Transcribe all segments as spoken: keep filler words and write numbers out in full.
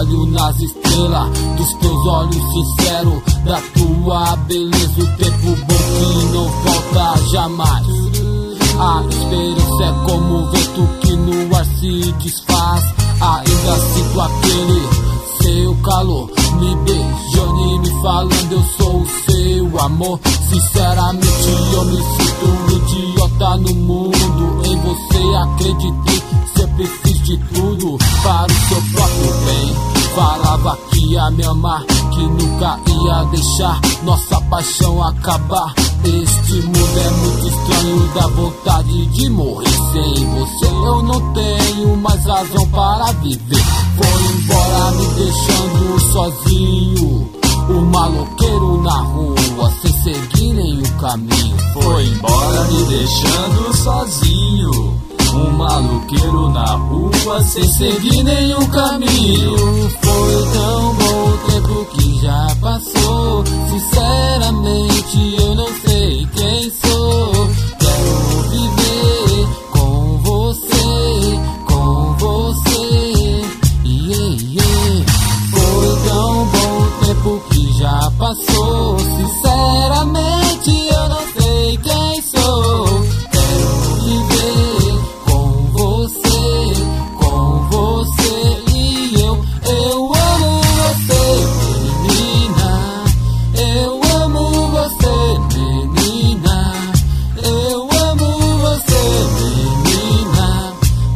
olho nas estrelas dos teus olhos sinceros, da tua beleza, o tempo bom que não volta jamais. A esperança é como o vento que no ar se desfaz. Ainda sinto aquele seu calor me beijando e me falando eu sou o seu amor. Sinceramente eu me sinto um idiota no mundo. Em você acreditei, sempre fiz de tudo para o seu próprio bem. Falava que ia me amar, que nunca ia deixar nossa paixão acabar. Este mundo é muito estranho, dá vontade de morrer. Sem você eu não tenho mais razão para viver. Foi embora me deixando sozinho, o maloqueiro na rua, sem seguir nenhum caminho. Foi embora me deixando sozinho, um maloqueiro na rua, sem seguir nenhum caminho. Foi tão bom o tempo que já passou. Sinceramente eu não sei quem sou. Quero viver com você, com você, yeah, yeah. Foi tão bom o tempo que já passou. Sinceramente eu não sei quem sou. Quero viver com você, com você e eu. Eu amo você, menina. Eu amo você, menina. Eu amo você, menina.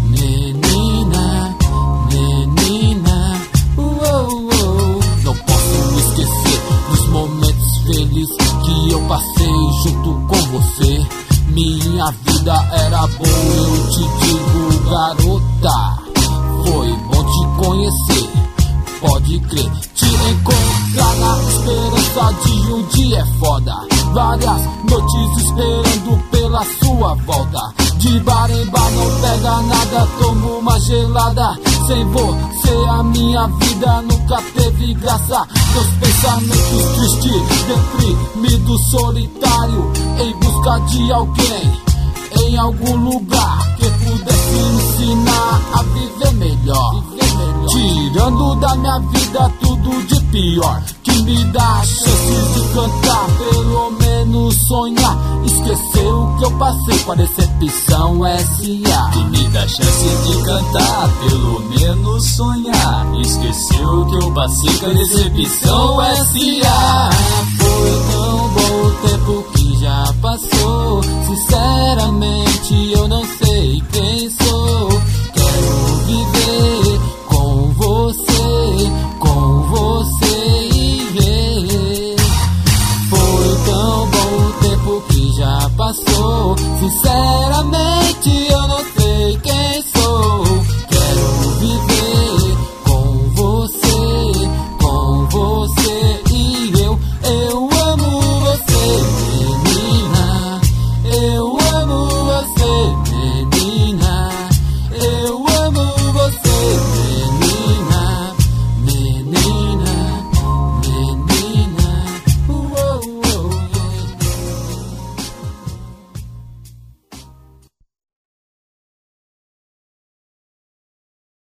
Menina, menina. Uou, uou. Não posso esquecer dos momentos felizes que eu passei junto com você. Minha vida era boa, eu te digo, garota. Foi bom te conhecer, pode crer. Te encontrar na esperança de um dia é foda. Várias noites esperando pela sua volta. De bar em bar não pega nada, tomo uma gelada. Sem você a minha vida nunca teve graça. Meus pensamentos tristes, deprimido, solitário, em busca de alguém, em algum lugar que pudesse me ensinar a viver melhor. Tirando da minha vida tudo de pior, que me dá chances de cantar, pelo menos sonhar. Esquecer o que eu passei com a decepção S A. Que me dá chance de cantar, pelo menos sonhar. Esquecer o que eu passei com a decepção S A. Foi tão bom o tempo que já passou. Sinceramente eu não sei